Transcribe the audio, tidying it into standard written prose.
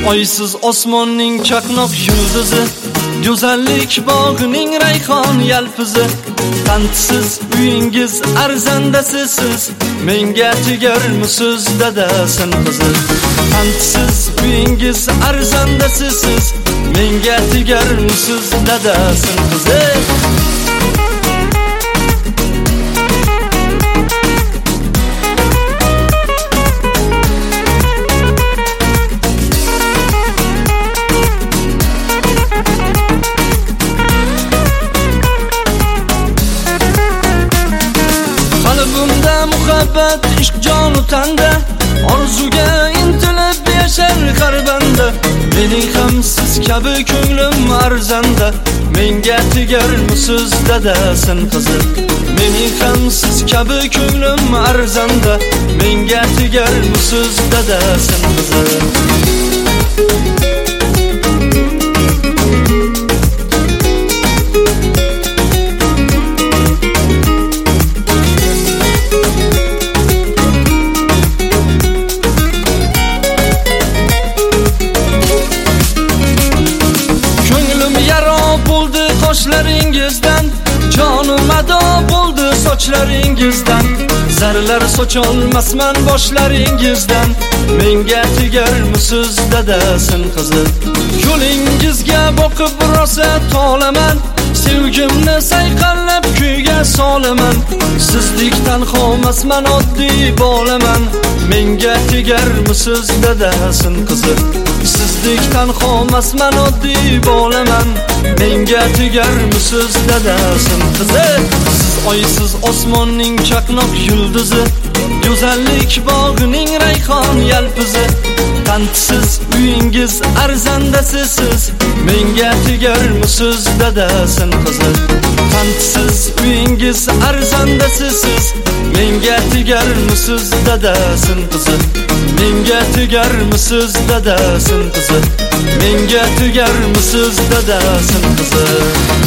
oysiz osmonning chaqnoq yulduzi, go'zallik bog'ining rayhon yalpizi. Qandsiz uyingiz arzandasi siz, menga tegarmisiz dadasin qizi. Qandsiz uyingiz arzandasi siz, menga tegarmisiz dadasin qizi. Muhabbat ishq jonu tanda, orzuga intilib yashar har banda. Mening ham siz kabi ko'nglim arzanda, menga tegarmisiz dadasin qizi. Mening ham siz kabi ko'nglim arzanda, menga tegarmisiz dadasin qizi. Sochlaringizdan jonim ado bo'ldi sochlaringizdan. Zarlar socholmasman boshlaringizdan, menga tegarmisiz dadasin qizi. Yo'lingizga boqib rosa tolaman, sevgimni sayqallab kuyga solaman. Sizdek tanhomasman oddiy bolaman, menga tegarmisiz dadasin qizi. Sizdek tanhomasman oddiy bolaman, menga tegarmisiz dadasin qizi. Siz oysiz osmonning chaqnoq yulduzi, go'zallik bog'ining rayhon yalpizi. Qandsiz uyingiz arzandasi siz, menga tegarmisiz dadasin qizi. Qandsiz uyingiz arzandasi siz, menga tegarmisiz dadasin qizi. Menga tegarmisiz dadasin qizi. Menga tegarmisiz dadasin qizi.